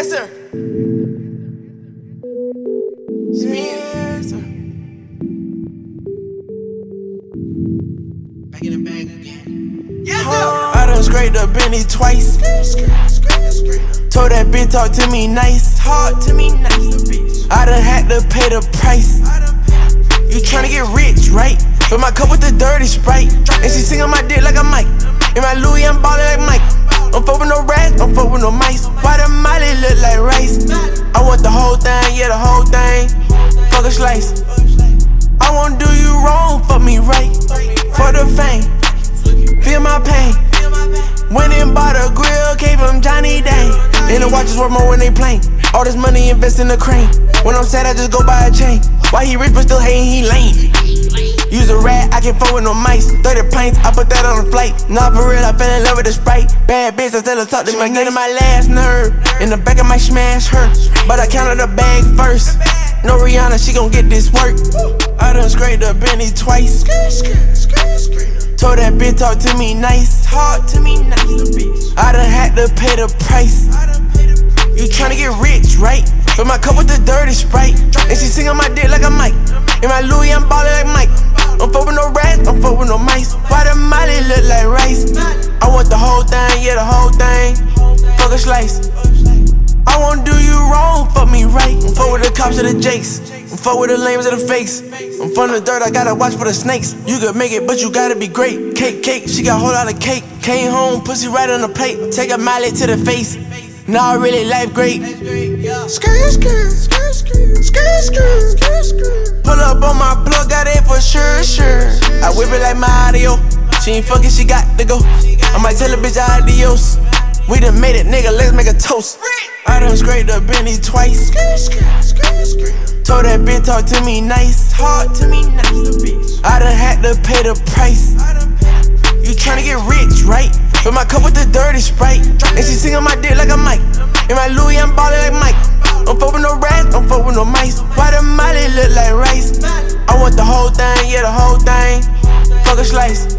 Yes, sir. Yes, sir. Back in the bag again. Yes, sir. I done scraped the Bentley twice. Told that bitch talk to me nice. Talk to me nice, bitch. I done had to pay the price. You tryna get rich, right? Fill my cup with the dirty Sprite. And she sing on my dick like a mic. In my Louis, I'm ballin' like Mike. Don't fuck with no rats, don't fuck with no mice. Why the molly look like rice? I want the whole thing, yeah, the whole thing. Fuck a slice. I won't do you wrong, fuck me right. For the fame, feel my pain. Went and bought a grill, came from Johnny Dang. And the watches worth more when they plain. All this money invest in the crane. When I'm sad, I just go buy a chain. Why he rich but still hating, he lame. Use a rat, I can't fuck with no mice. 30 pints, I put that on a flight. Nah, for real, I fell in love with the Sprite. Bad bitch, I tell her talk to me. Get in my last nerve. In the back of my smash her. But I counted the bag first. No Rihanna, she gon' get this work. I done scraped the Bentley twice. Told that bitch talk to me nice. Talk to me nice, bitch. I done had to pay the price. You tryna get rich, right? Fill my cup with the dirty Sprite. And she sing on my dick like a mic. In my Louis, I'm ballin' like Mike. Don't fuck with no rats, don't fuck with no mice. Why the molly look like rice? I want the whole thing, yeah, the whole thing. Fuck a slice. I won't do you wrong, fuck me right. I'm fuck with the cops or the jakes. I'm fuck with the lames or the fakes. I'm from the dirt, I gotta watch for the snakes. You could make it, but you gotta be great. Cake, she got a whole lot of cake. Came home, pussy right on the plate. Take a mallet to the face. Now I really life great. Pull up on my plug, got it for sure. I whip it like Mario. She ain't fucking, she got to go. I might tell a bitch adios. We done made it, nigga, let's make a toast. I done scraped the Bentley twice. Told that bitch talk to me nice. Talk to me nice, bitch. I done had to pay the price. You tryna get rich, right? Fill my cup with the dirty Sprite. And she sing on my dick like a mic. In my Louis, I'm ballin' like Mike. Don't fuck with no rats, don't fuck with no mice. Why the molly look like rice? I want the whole thing, yeah, the whole thing. Fuck a slice.